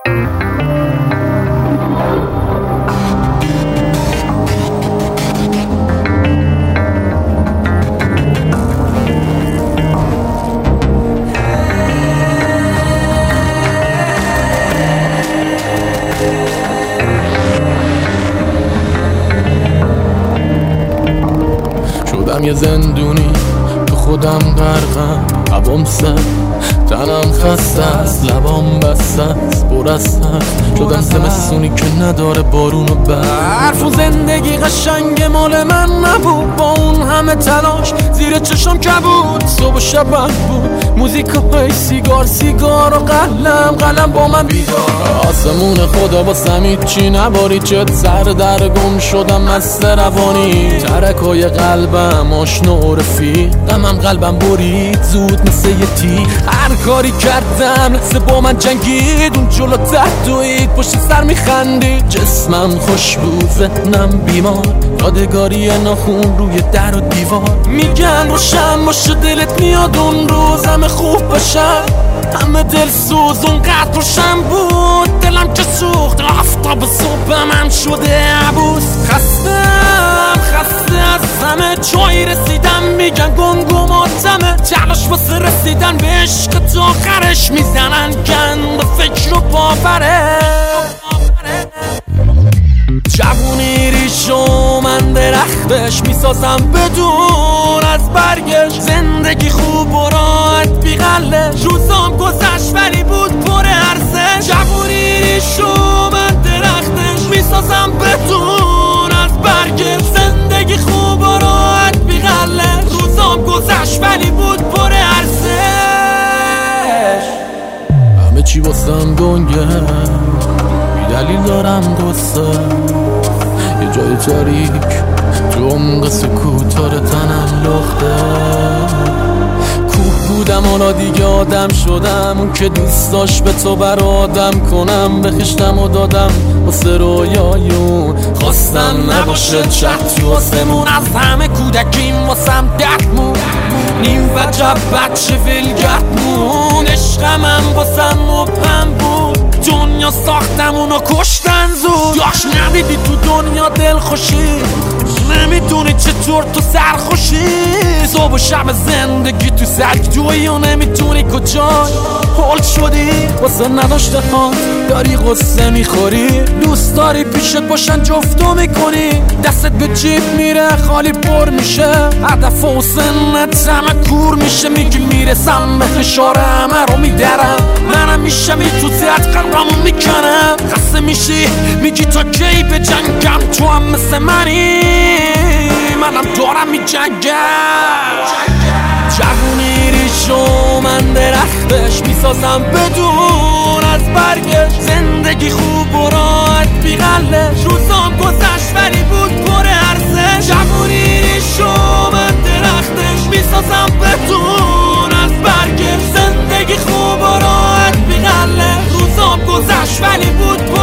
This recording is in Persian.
شدم یه زندونی تو خودم غرقم، هوام سرد، تنم خسته است، لبام بسته است، پر از سر شدم زمستونی که نداره بارون و برف. و زندگی قشنگ مال من نبود، با اون همه تلاش زیر چشم کبود. صبح و شب بود موزیکای سیگار و قلم با من بیدار. آسمون خدا با سمید چی نباری، چت سر در گم شدم مست روانی. ترکای قلبم آشنا و رفیقم، قلبم برید زود مثل یه تیر. هر کاری کردم لحظه با من جنگید، اون جلو دوید پشت سر میخندید. جسمم خوش بود ذهنم بیمار، یادگاری ناخون روی در و دیوار. میگن روشن باشه دلت میاد اون روز همه خوب باشن، همه دل سوز اونقدر روشن بود. دلم که سوخت آفتاب صبح من شده عبوس. خسته از همه جایی رسیدم، میگن گمگماتمه. تلاش واسه رسیدن به عشق تا آخرش میزنن گند فکر و باوره. جوونی ریشو من درختش میسازم بدون از برگش. زندگی خوب و راحت بیغلش، روزام گذشت ولی بود پر ارزش. جوونی ریشو من درختش میسازم بدون از برگش. زندگی خوب و راحت بیغلش، روزام گذشت ولی بود پر ارزش. همه چی واسم گنگه، بی دلیل دارم دوسته. یه جای تاریک تو عمق سکوتار تنم لخته. کوه بودم حالا دیگه آدم شدم، اون که دوست داشت به تو بر آدم کنم. بخشتم و دادم واسه رویایون، خواستم نباشه چت تو آسمون. از همه کودکیم واسم دردمون، نیم وجب بچه ولگردمون. عشقمم واسم مبهم بود، دنیا ساختم اونو کشتن زود. داشت ندیدی تو دنیا دل خوشی، نمیدونی چطور تو سرخوشی. صبح و شب زندگی تو سرک توی و نمیدونی کجای. حال شدی واسه نداشته ها، داری غصه میخوری. دوست داری پیشت باشن جفتو میکنی، دستت به جیب میره خالی پر میشه. هدف و سنت همه کور میشه، میگی میرسم به فشار همه رو میدرم. منم میشم ای تو زیاد قلبمو میکنم. خسته میشی میگی تا کی به جنگم، تو هم مثل منی منم دارم میجنگم. جوونی ریشو من درختش میسازم بدون از برگش. زندگی خوب و راحت بیغلش، روزام گذشت ولی بود پر ارزش. جوونی ریشو من درختش میسازم بدون از برگش. زندگی خوب و راحت بیغلش، روزام گذشت ولی بود پر